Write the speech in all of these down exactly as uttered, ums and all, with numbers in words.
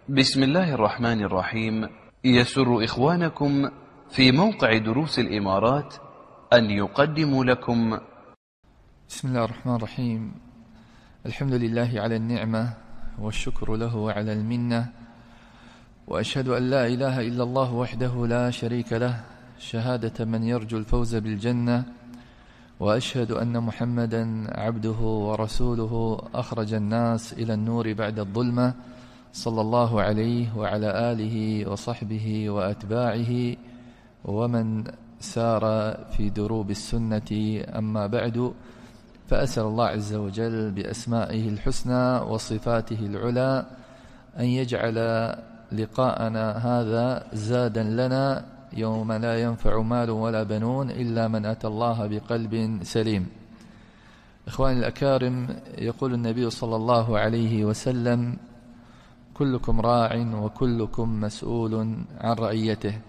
بسم الله الرحمن الرحيم. يسر إخوانكم في موقع دروس الإمارات أن يقدموا لكم بسم الله الرحمن الرحيم. الحمد لله على النعمة والشكر له على المنة، وأشهد أن لا إله إلا الله وحده لا شريك له شهادة من يرجو الفوز بالجنة، وأشهد أن محمدا عبده ورسوله أخرج الناس إلى النور بعد الظلمة، صلى الله عليه وعلى آله وصحبه وأتباعه ومن سار في دروب السنة. أما بعد، فأسأل الله عز وجل بأسمائه الحسنى وصفاته العلى أن يجعل لقاءنا هذا زادا لنا يوم لا ينفع مال ولا بنون إلا من أتى الله بقلب سليم. إخواني الأكارم، يقول النبي صلى الله عليه وسلم: كلكم راع وكلكم مسؤول عن رعيته.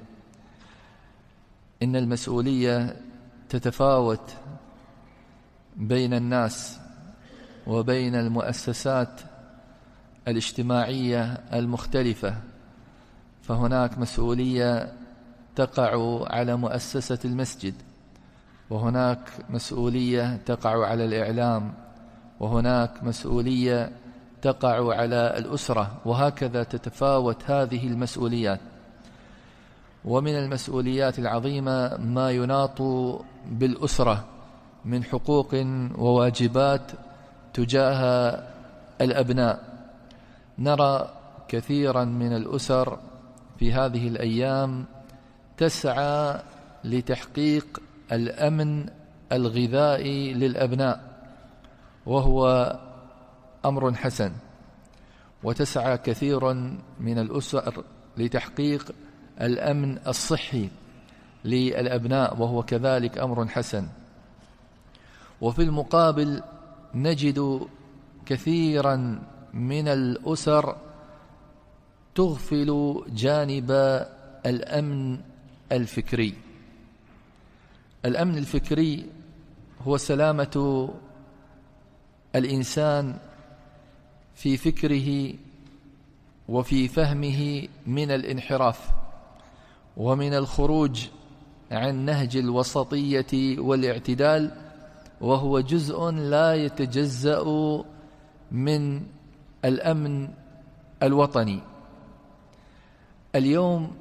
إن المسؤولية تتفاوت بين الناس وبين المؤسسات الاجتماعية المختلفة، فهناك مسؤولية تقع على مؤسسة المسجد، وهناك مسؤولية تقع على الإعلام، وهناك مسؤولية تقع على الأسرة، وهكذا تتفاوت هذه المسؤوليات. ومن المسؤوليات العظيمة ما يناط بالأسرة من حقوق وواجبات تجاه الأبناء. نرى كثيرا من الأسر في هذه الأيام تسعى لتحقيق الأمن الغذائي للأبناء، وهو أمر حسن، وتسعى كثير من الأسر لتحقيق الأمن الصحي للأبناء، وهو كذلك أمر حسن. وفي المقابل نجد كثيرا من الأسر تغفل جانب الأمن الفكري. الأمن الفكري هو سلامة الإنسان في فكره وفي فهمه من الانحراف ومن الخروج عن نهج الوسطية والاعتدال، وهو جزء لا يتجزأ من الأمن الوطني. اليوم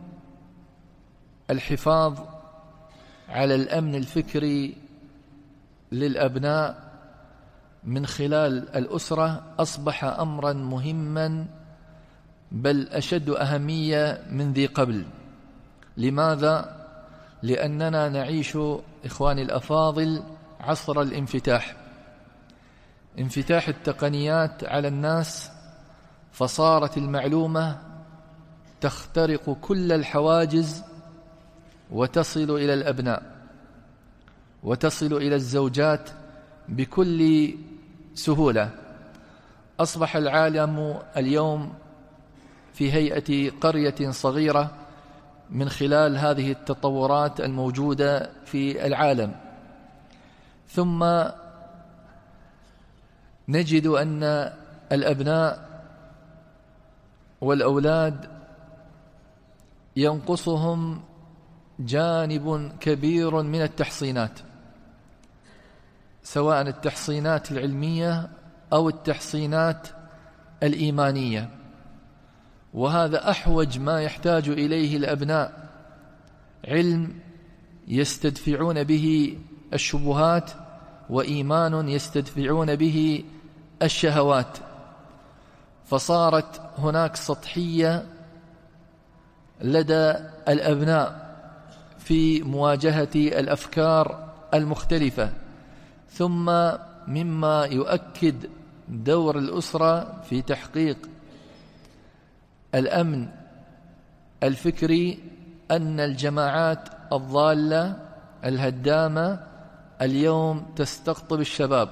الحفاظ على الأمن الفكري للأبناء من خلال الأسرة أصبح أمرا مهما، بل أشد أهمية من ذي قبل. لماذا؟ لأننا نعيش إخواني الأفاضل عصر الانفتاح، انفتاح التقنيات على الناس، فصارت المعلومة تخترق كل الحواجز وتصل إلى الأبناء وتصل إلى الزوجات بكل سهولة. أصبح العالم اليوم في هيئة قرية صغيرة من خلال هذه التطورات الموجودة في العالم. ثم نجد أن الأبناء والأولاد ينقصهم جانب كبير من التحصينات، سواء التحصينات العلمية أو التحصينات الإيمانية، وهذا أحوج ما يحتاج إليه الأبناء: علم يستدفعون به الشبهات، وإيمان يستدفعون به الشهوات. فصارت هناك سطحية لدى الأبناء في مواجهة الأفكار المختلفة. ثم مما يؤكد دور الأسرة في تحقيق الأمن الفكري أن الجماعات الضالة الهدامة اليوم تستقطب الشباب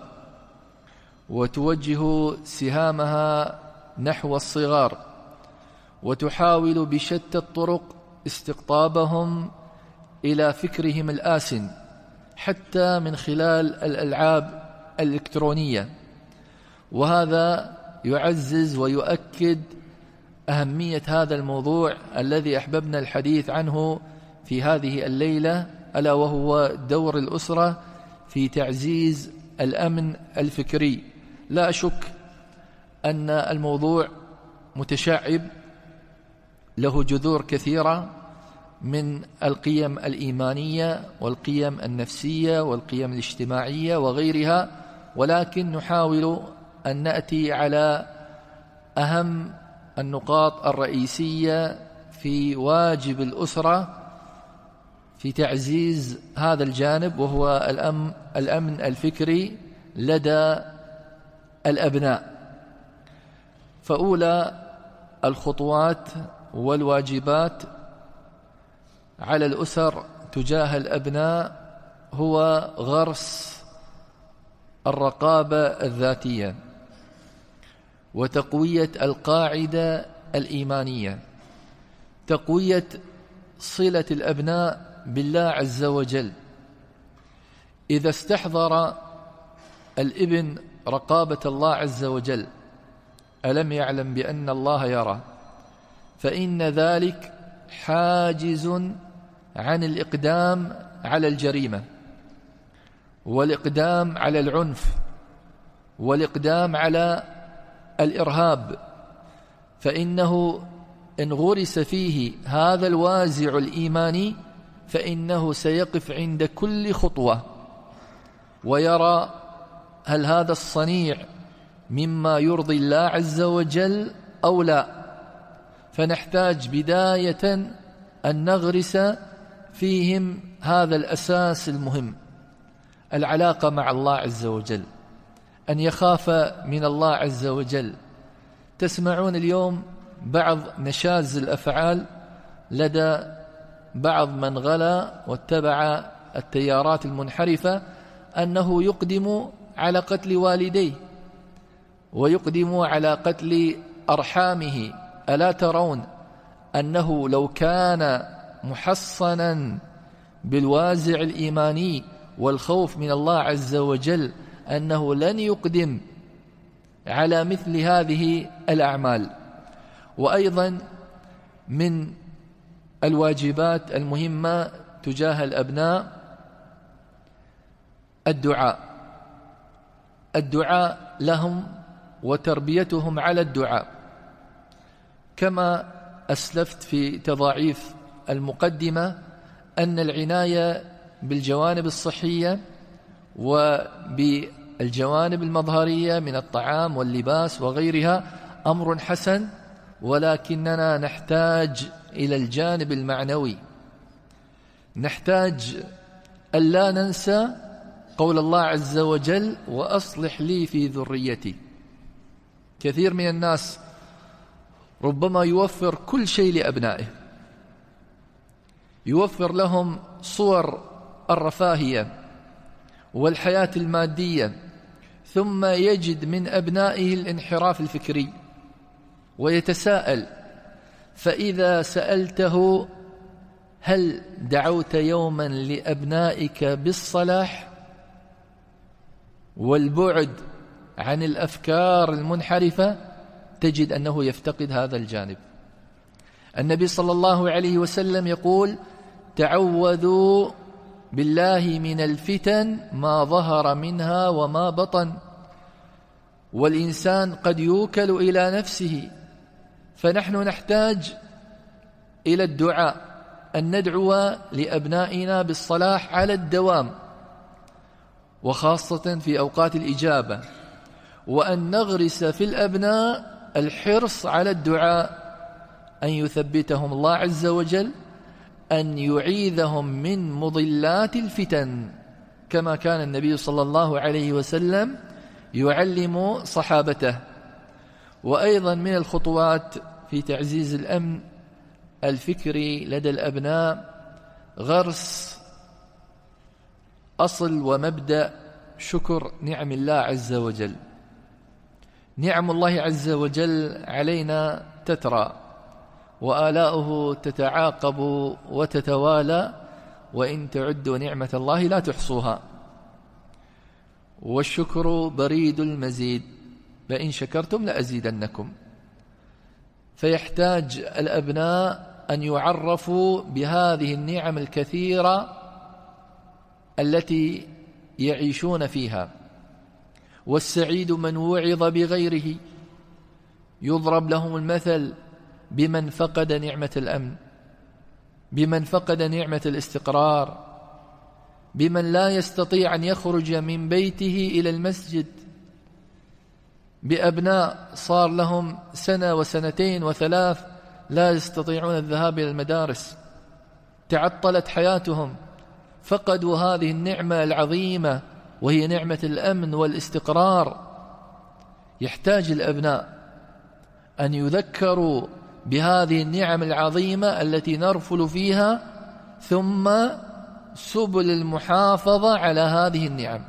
وتوجه سهامها نحو الصغار، وتحاول بشتى الطرق استقطابهم إلى فكرهم الآسن، حتى من خلال الألعاب الإلكترونية. وهذا يعزز ويؤكد أهمية هذا الموضوع الذي أحببنا الحديث عنه في هذه الليلة، ألا وهو دور الأسرة في تعزيز الأمن الفكري. لا أشك أن الموضوع متشعب، له جذور كثيرة من القيم الإيمانية والقيم النفسية والقيم الاجتماعية وغيرها، ولكن نحاول أن نأتي على أهم النقاط الرئيسية في واجب الأسرة في تعزيز هذا الجانب، وهو الأمن, الأمن الفكري لدى الأبناء. فأولى الخطوات والواجبات على الأسر تجاه الأبناء هو غرس الرقابة الذاتية وتقوية القاعدة الإيمانية، تقوية صلة الأبناء بالله عز وجل. إذا استحضر الابن رقابة الله عز وجل، ألم يعلم بأن الله يرى، فإن ذلك حاجز عن الإقدام على الجريمة والإقدام على العنف والإقدام على الإرهاب، فإنه إن غرس فيه هذا الوازع الإيماني فإنه سيقف عند كل خطوة ويرى هل هذا الصنيع مما يرضي الله عز وجل أو لا. فنحتاج بداية أن نغرس فيهم هذا الأساس المهم، العلاقة مع الله عز وجل، أن يخاف من الله عز وجل. تسمعون اليوم بعض نشاز الأفعال لدى بعض من غلا واتبع التيارات المنحرفة، أنه يقدم على قتل والديه ويقدم على قتل أرحامه. ألا ترون أنه لو كان محصنا بالوازع الإيماني والخوف من الله عز وجل أنه لن يقدم على مثل هذه الأعمال؟ وأيضا من الواجبات المهمة تجاه الأبناء الدعاء، الدعاء لهم وتربيتهم على الدعاء. كما أسلفت في تضاعيف المقدمة أن العناية بالجوانب الصحية وبالجوانب المظهرية من الطعام واللباس وغيرها أمر حسن، ولكننا نحتاج إلى الجانب المعنوي. نحتاج ألا ننسى قول الله عز وجل: وأصلح لي في ذريتي. كثير من الناس ربما يوفر كل شيء لأبنائه، يوفر لهم صور الرفاهية والحياة المادية، ثم يجد من أبنائه الانحراف الفكري ويتساءل. فإذا سألته: هل دعوت يوما لأبنائك بالصلاح والبعد عن الأفكار المنحرفة؟ تجد أنه يفتقد هذا الجانب. النبي صلى الله عليه وسلم يقول: تعوذوا بالله من الفتن ما ظهر منها وما بطن. والإنسان قد يوكل إلى نفسه، فنحن نحتاج إلى الدعاء، أن ندعو لأبنائنا بالصلاح على الدوام وخاصة في أوقات الإجابة، وأن نغرس في الأبناء الحرص على الدعاء، أن يثبتهم الله عز وجل، أن يعيذهم من مضلات الفتن، كما كان النبي صلى الله عليه وسلم يعلم صحابته. وأيضا من الخطوات في تعزيز الأمن الفكري لدى الأبناء غرس أصل ومبدأ شكر نعم الله عز وجل. نعم الله عز وجل علينا تترى، وآلاؤه تتعاقب وتتوالى، وإن تعدوا نعمة الله لا تحصوها، والشكر بريد المزيد، لئن شكرتم لأزيدنكم. فيحتاج الأبناء أن يعرفوا بهذه النعم الكثيرة التي يعيشون فيها. والسعيد من وعظ بغيره، يضرب لهم المثل بمن فقد نعمة الأمن، بمن فقد نعمة الاستقرار، بمن لا يستطيع أن يخرج من بيته إلى المسجد، بأبناء صار لهم سنة وسنتين وثلاث لا يستطيعون الذهاب إلى المدارس، تعطلت حياتهم، فقدوا هذه النعمة العظيمة وهي نعمة الأمن والاستقرار. يحتاج الأبناء أن يذكروا بهذه النعم العظيمة التي نرفل فيها، ثم سبل المحافظة على هذه النعم.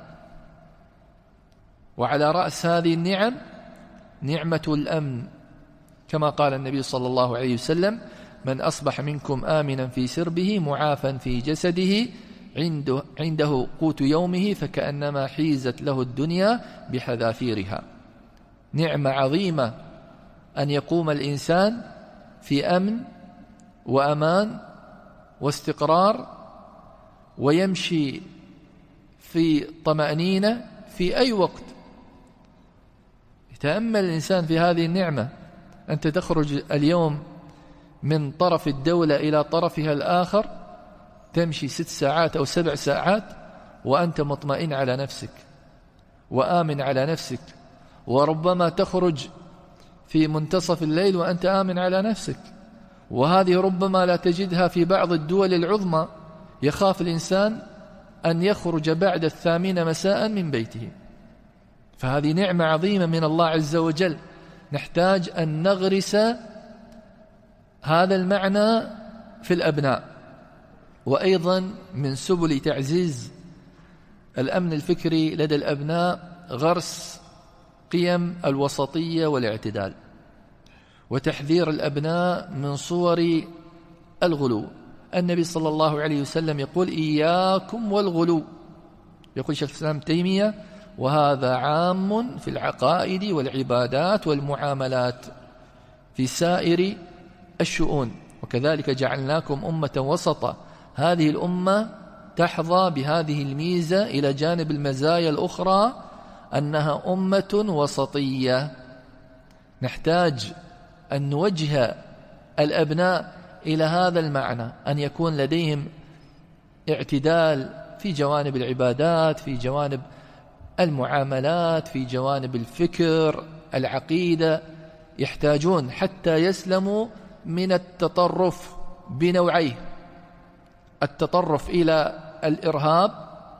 وعلى رأس هذه النعم نعمة الأمن، كما قال النبي صلى الله عليه وسلم: من أصبح منكم آمنا في سربه معافا في جسده عنده, عنده قوت يومه فكأنما حيزت له الدنيا بحذافيرها. نعمة عظيمة أن يقوم الإنسان في أمن وأمان واستقرار، ويمشي في طمأنينة في أي وقت. يتأمل الإنسان في هذه النعمة. أنت تخرج اليوم من طرف الدولة إلى طرفها الآخر، تمشي ست ساعات أو سبع ساعات وأنت مطمئن على نفسك وآمن على نفسك، وربما تخرج في منتصف الليل وأنت آمن على نفسك، وهذه ربما لا تجدها في بعض الدول العظمى. يخاف الإنسان أن يخرج بعد الثامنة مساء من بيته. فهذه نعمة عظيمة من الله عز وجل، نحتاج أن نغرس هذا المعنى في الأبناء. وأيضا من سبل تعزيز الأمن الفكري لدى الأبناء غرس قيم الوسطية والاعتدال، وتحذير الأبناء من صور الغلو. النبي صلى الله عليه وسلم يقول: إياكم والغلو. يقول شيخ الإسلام تيمية: وهذا عام في العقائد والعبادات والمعاملات في سائر الشؤون، وكذلك جعلناكم أمة وسطا. هذه الأمة تحظى بهذه الميزة إلى جانب المزايا الأخرى أنها أمة وسطية. نحتاج أن نوجه الأبناء إلى هذا المعنى، أن يكون لديهم اعتدال في جوانب العبادات، في جوانب المعاملات، في جوانب الفكر، العقيدة. يحتاجون حتى يسلموا من التطرف بنوعيه: التطرف إلى الإرهاب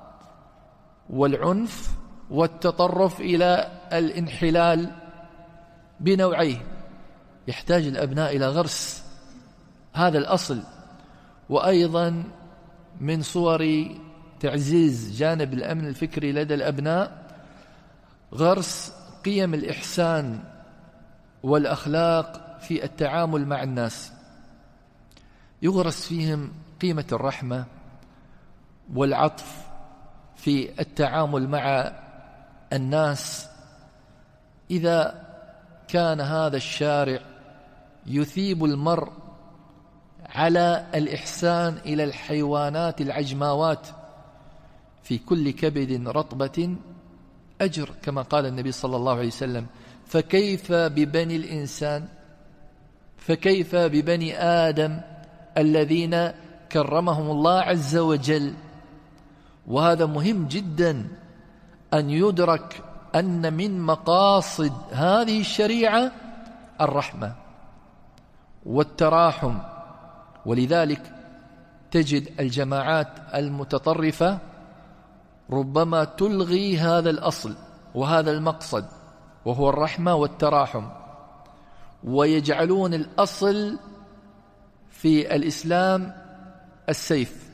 والعنف، والتطرف إلى الانحلال بنوعيه. يحتاج الأبناء إلى غرس هذا الأصل. وأيضا من صور تعزيز جانب الأمن الفكري لدى الأبناء غرس قيم الإحسان والأخلاق في التعامل مع الناس. يغرس فيهم قيمة الرحمة والعطف في التعامل مع الناس. إذا كان هذا الشارع يثيب المرء على الإحسان إلى الحيوانات العجماوات في كل كبد رطبة أجر، كما قال النبي صلى الله عليه وسلم: فكيف ببني الإنسان، فكيف ببني آدم الذين كرمهم الله عز وجل. وهذا مهم جدا أن يدرك أن من مقاصد هذه الشريعة الرحمة والتراحم. ولذلك تجد الجماعات المتطرفة ربما تلغي هذا الأصل وهذا المقصد، وهو الرحمة والتراحم، ويجعلون الأصل في الإسلام السيف،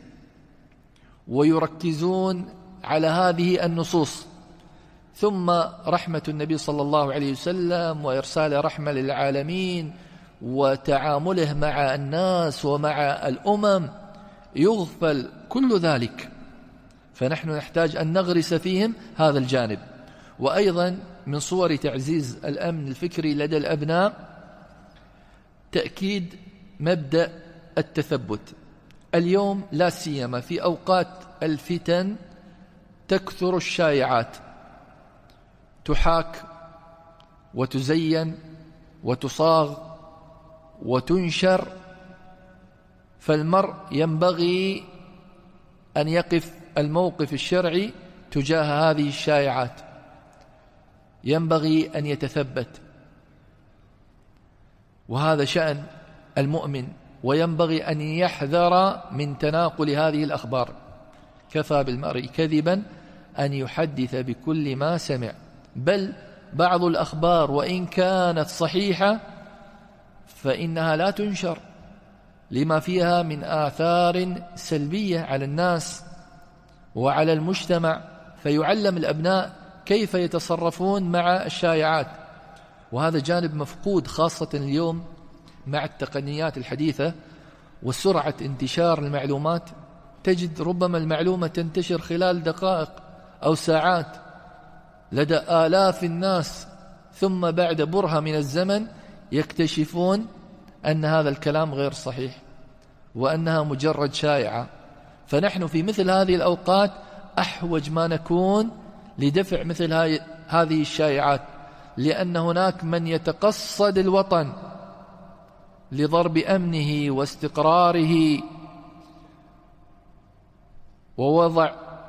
ويركزون على هذه النصوص. ثم رحمة النبي صلى الله عليه وسلم وإرسال رحمة للعالمين وتعامله مع الناس ومع الأمم يغفل كل ذلك. فنحن نحتاج أن نغرس فيهم هذا الجانب. وأيضا من صور تعزيز الأمن الفكري لدى الأبناء تأكيد مبدأ التثبت. اليوم لا سيما في أوقات الفتن تكثر الشائعات، تحاك وتزين وتصاغ وتنشر، فالمرء ينبغي أن يقف الموقف الشرعي تجاه هذه الشائعات، ينبغي أن يتثبت، وهذا شأن المؤمن، وينبغي أن يحذر من تناقل هذه الأخبار. كفى بالمرء كذبا أن يحدث بكل ما سمع، بل بعض الأخبار وإن كانت صحيحة فإنها لا تنشر لما فيها من آثار سلبية على الناس وعلى المجتمع، فيعلم الأبناء كيف يتصرفون مع الشائعات، وهذا جانب مفقود خاصة اليوم مع التقنيات الحديثة وسرعة انتشار المعلومات. تجد ربما المعلومة تنتشر خلال دقائق أو ساعات لدى آلاف الناس، ثم بعد برهة من الزمن يكتشفون أن هذا الكلام غير صحيح وأنها مجرد شائعة. فنحن في مثل هذه الأوقات أحوج ما نكون لدفع مثل هذه الشائعات، لأن هناك من يتقصد الوطن لضرب أمنه واستقراره ووضع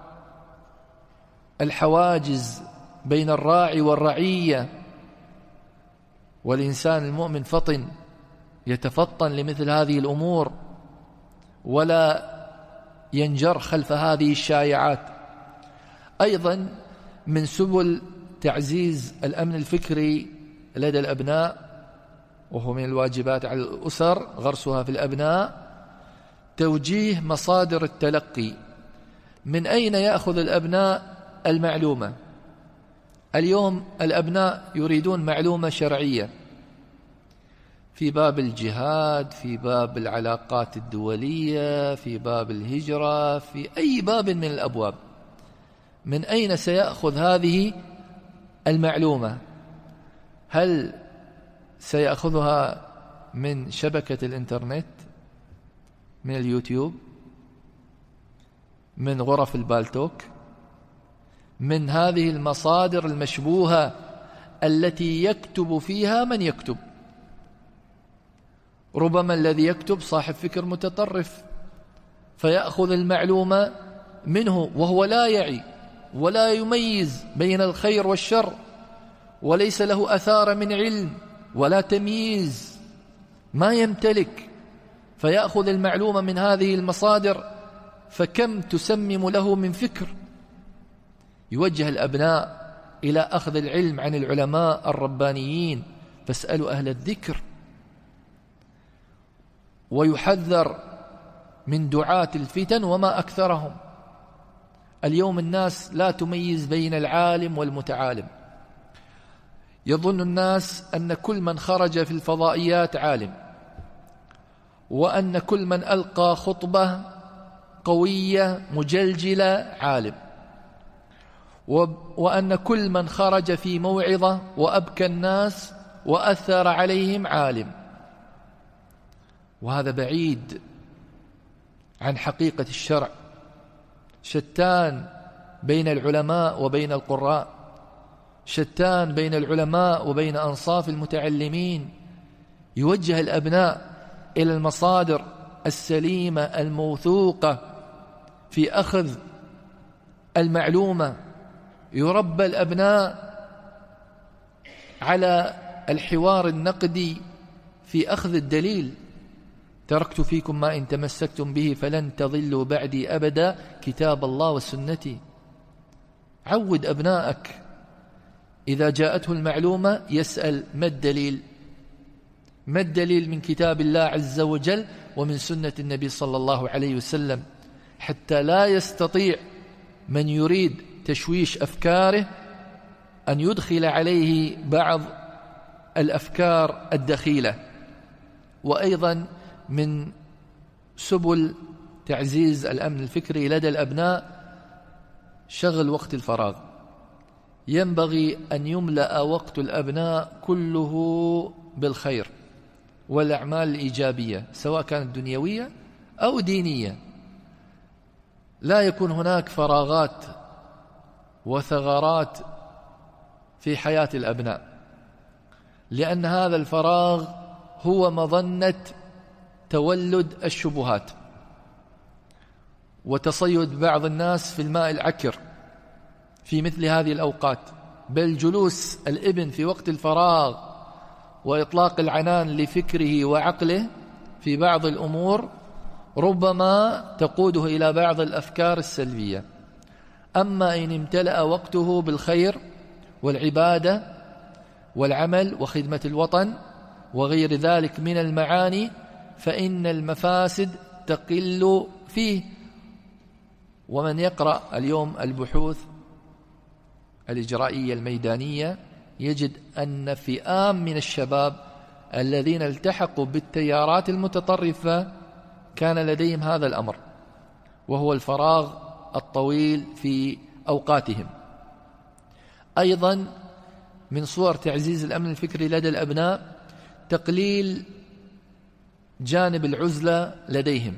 الحواجز بين الراعي والرعية، والإنسان المؤمن فطن يتفطن لمثل هذه الأمور ولا ينجر خلف هذه الشائعات. أيضا من سبل تعزيز الأمن الفكري لدى الأبناء، وهو من الواجبات على الأسر غرسها في الأبناء، توجيه مصادر التلقي. من أين يأخذ الأبناء المعلومة؟ اليوم الأبناء يريدون معلومة شرعية في باب الجهاد، في باب العلاقات الدولية، في باب الهجرة، في أي باب من الأبواب. من أين سيأخذ هذه المعلومة؟ هل سيأخذها من شبكة الإنترنت، من اليوتيوب، من غرف البالتوك، من هذه المصادر المشبوهة التي يكتب فيها من يكتب؟ ربما الذي يكتب صاحب فكر متطرف فيأخذ المعلومة منه وهو لا يعي ولا يميز بين الخير والشر، وليس له أثار من علم ولا تمييز، ما يمتلك، فيأخذ المعلومة من هذه المصادر، فكم تسمم له من فكر. يوجه الأبناء إلى أخذ العلم عن العلماء الربانيين، فاسألوا أهل الذكر، ويحذر من دعاة الفتن وما أكثرهم. اليوم الناس لا تميز بين العالم والمتعالم، يظن الناس أن كل من خرج في الفضائيات عالم، وأن كل من ألقى خطبة قوية مجلجلة عالم، وأن كل من خرج في موعظة وأبكى الناس وأثر عليهم عالم، وهذا بعيد عن حقيقة الشرع. شتان بين العلماء وبين القراء، شتان بين العلماء وبين أنصاف المتعلمين. يوجه الأبناء إلى المصادر السليمة الموثوقة في أخذ المعلومة، يربى الأبناء على الحوار النقدي في أخذ الدليل. تركت فيكم ما إن تمسكتم به فلن تضلوا بعدي أبدا، كتاب الله وسنتي. عود أبنائك إذا جاءته المعلومة يسأل ما الدليل، ما الدليل من كتاب الله عز وجل ومن سنة النبي صلى الله عليه وسلم، حتى لا يستطيع من يريد تشويش أفكاره أن يدخل عليه بعض الأفكار الدخيلة. وأيضا من سبل تعزيز الأمن الفكري لدى الأبناء شغل وقت الفراغ. ينبغي أن يملأ وقت الأبناء كله بالخير والأعمال الإيجابية سواء كانت دنيوية أو دينية. لا يكون هناك فراغات وثغرات في حياة الأبناء، لأن هذا الفراغ هو مظنة تولد الشبهات وتصيد بعض الناس في الماء العكر في مثل هذه الأوقات. بل جلوس الابن في وقت الفراغ وإطلاق العنان لفكره وعقله في بعض الأمور ربما تقوده إلى بعض الأفكار السلبية. أما إن امتلأ وقته بالخير والعبادة والعمل وخدمة الوطن وغير ذلك من المعاني فإن المفاسد تقل فيه. ومن يقرأ اليوم البحوث الإجرائية الميدانية يجد أن فئام من الشباب الذين التحقوا بالتيارات المتطرفة كان لديهم هذا الأمر، وهو الفراغ الطويل في أوقاتهم. أيضا من صور تعزيز الأمن الفكري لدى الأبناء تقليل جانب العزلة لديهم.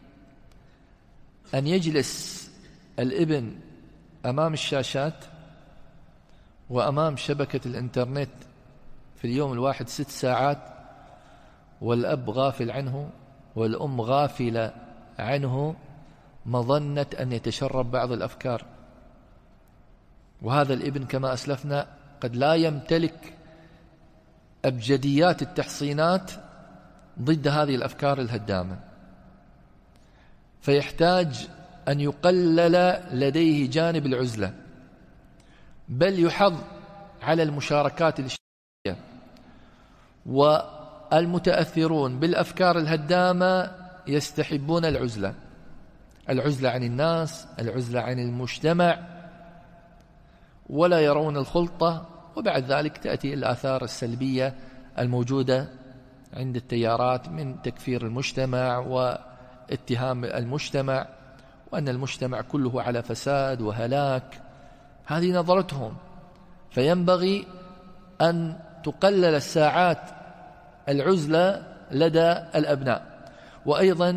أن يجلس الابن أمام الشاشات وأمام شبكة الإنترنت في اليوم الواحد ست ساعات والأب غافل عنه والأم غافلة عنه مظنة أن يتشرب بعض الأفكار. وهذا الابن كما أسلفنا قد لا يمتلك أبجديات التحصينات ضد هذه الأفكار الهدامة، فيحتاج أن يقلل لديه جانب العزلة، بل يحض على المشاركات الاجتماعية. والمتأثرون بالأفكار الهدامة يستحبون العزلة، العزلة عن الناس، العزلة عن المجتمع، ولا يرون الخلطة. وبعد ذلك تأتي الآثار السلبية الموجودة عند التيارات من تكفير المجتمع واتهام المجتمع وأن المجتمع كله على فساد وهلاك. هذه نظرتهم. فينبغي أن تقلل الساعات العزلة لدى الأبناء. وأيضا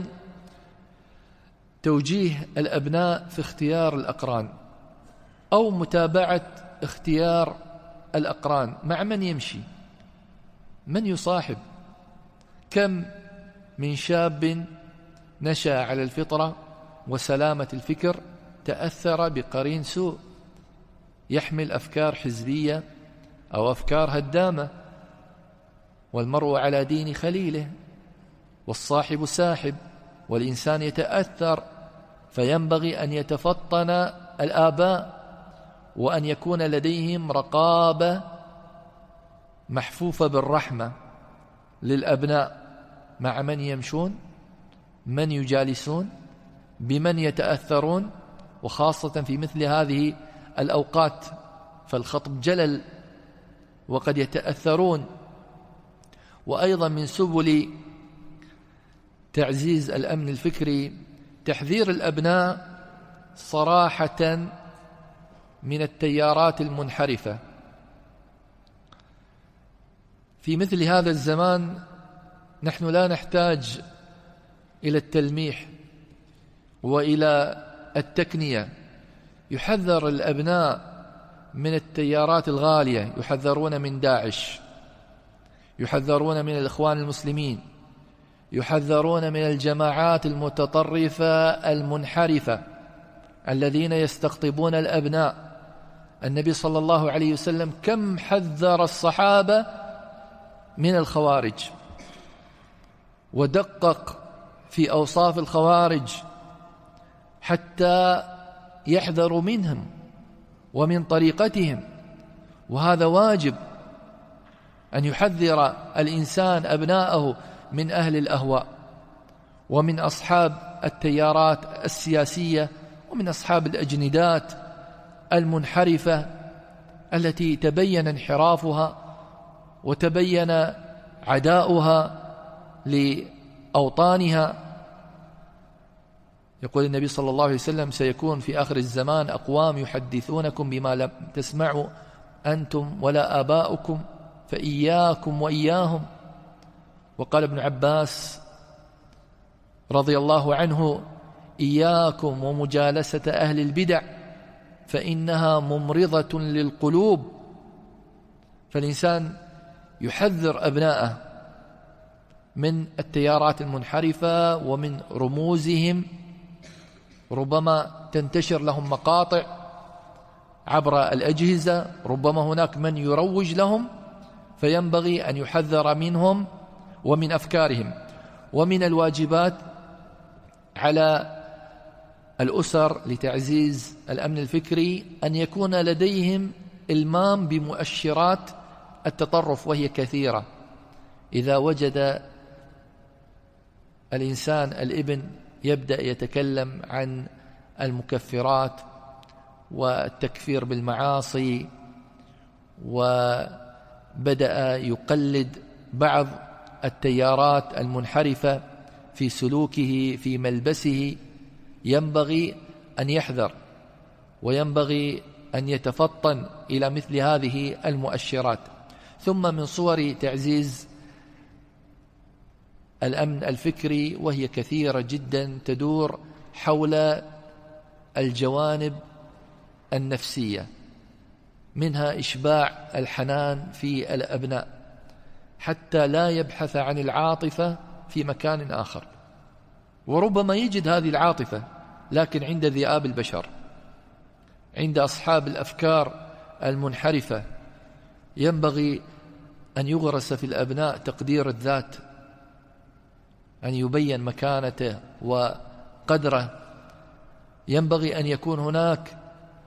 توجيه الأبناء في اختيار الأقران أو متابعة اختيار الأقران. مع من يمشي، من يصاحب. كم من شاب نشأ على الفطرة وسلامة الفكر تأثر بقرين سوء يحمل أفكار حزبية أو أفكار هدامة. والمرء على دين خليله والصاحب ساحب، والإنسان يتأثر. فينبغي أن يتفطن الآباء وأن يكون لديهم رقابة محفوفة بالرحمة للأبناء، مع من يمشون، من يجالسون، بمن يتأثرون، وخاصة في مثل هذه الأوقات فالخطب جلل وقد يتأثرون. وأيضا من سبل تعزيز الأمن الفكري تحذير الأبناء صراحة من التيارات المنحرفة. في مثل هذا الزمان نحن لا نحتاج إلى التلميح وإلى التكنية. يحذر الأبناء من التيارات الغالية، يحذرون من داعش، يحذرون من الإخوان المسلمين، يحذرون من الجماعات المتطرفة المنحرفة الذين يستقطبون الأبناء. النبي صلى الله عليه وسلم كم حذر الصحابة من الخوارج ودقق في أوصاف الخوارج حتى يحذروا منهم ومن طريقتهم. وهذا واجب أن يحذر الإنسان أبناءه من أهل الأهواء ومن أصحاب التيارات السياسية ومن أصحاب الأجندات المنحرفة التي تبين انحرافها وتبين عداؤها لأوطانها. يقول النبي صلى الله عليه وسلم: سيكون في آخر الزمان أقوام يحدثونكم بما لم تسمعوا أنتم ولا آباؤكم فإياكم وإياهم. وقال ابن عباس رضي الله عنه: إياكم ومجالسة أهل البدع فإنها ممرضة للقلوب. فالإنسان يحذر أبناءه من التيارات المنحرفة ومن رموزهم، ربما تنتشر لهم مقاطع عبر الأجهزة، ربما هناك من يروج لهم، فينبغي أن يحذر منهم ومن أفكارهم. ومن الواجبات على الأسر لتعزيز الأمن الفكري أن يكون لديهم إلمام بمؤشرات التطرف، وهي كثيرة. إذا وجد الإنسان الابن يبدأ يتكلم عن المكفرات والتكفير بالمعاصي، وبدأ يقلد بعض التيارات المنحرفة في سلوكه في ملبسه، ينبغي أن يحذر وينبغي أن يتفطن إلى مثل هذه المؤشرات. ثم من صور تعزيز الأمن الفكري، وهي كثيرة جدا، تدور حول الجوانب النفسية، منها إشباع الحنان في الأبناء حتى لا يبحث عن العاطفة في مكان آخر. وربما يجد هذه العاطفة لكن عند ذئاب البشر، عند أصحاب الأفكار المنحرفة. ينبغي أن يغرس في الأبناء تقدير الذات، أن يبين مكانته وقدره. ينبغي أن يكون هناك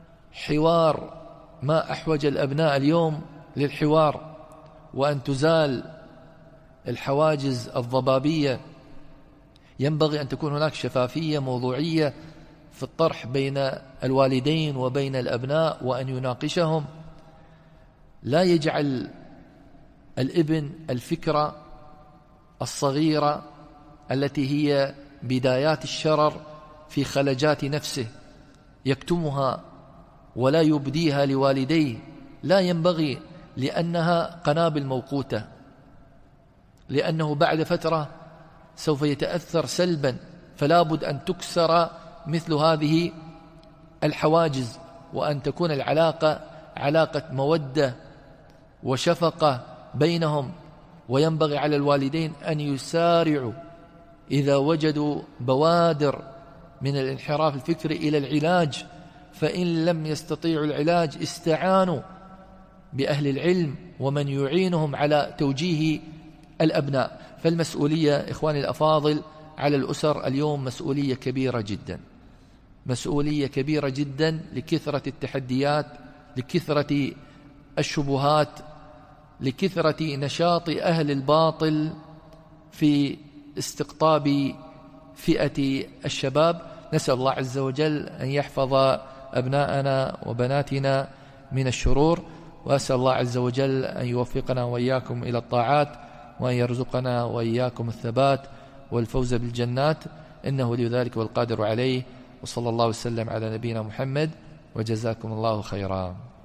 حوار، ما أحوج الأبناء اليوم للحوار، وأن تزال الحواجز الضبابية. ينبغي أن تكون هناك شفافية موضوعية في الطرح بين الوالدين وبين الأبناء، وأن يناقشهم. لا يجعل الابن الفكرة الصغيرة التي هي بدايات الشرر في خلجات نفسه يكتمها ولا يبديها لوالديه. لا ينبغي، لأنها قنابل موقوتة، لأنه بعد فترة سوف يتأثر سلبا. فلا بد أن تكسر مثل هذه الحواجز، وأن تكون العلاقة علاقة مودة وشفقة بينهم. وينبغي على الوالدين أن يسارعوا إذا وجدوا بوادر من الانحراف الفكري إلى العلاج، فإن لم يستطيعوا العلاج استعانوا بأهل العلم ومن يعينهم على توجيه الأبناء. فالمسؤولية إخواني الأفاضل على الأسر اليوم مسؤولية كبيرة جدا، مسؤولية كبيرة جدا لكثرة التحديات، لكثرة الشبهات، لكثرة نشاط أهل الباطل في استقطاب فئة الشباب. نسأل الله عز وجل أن يحفظ أبناءنا وبناتنا من الشرور، وأسأل الله عز وجل أن يوفقنا وإياكم إلى الطاعات، وأن يرزقنا وإياكم الثبات والفوز بالجنات، إنه لذلك والقادر عليه. وصلى الله وسلم على نبينا محمد، وجزاكم الله خيرا.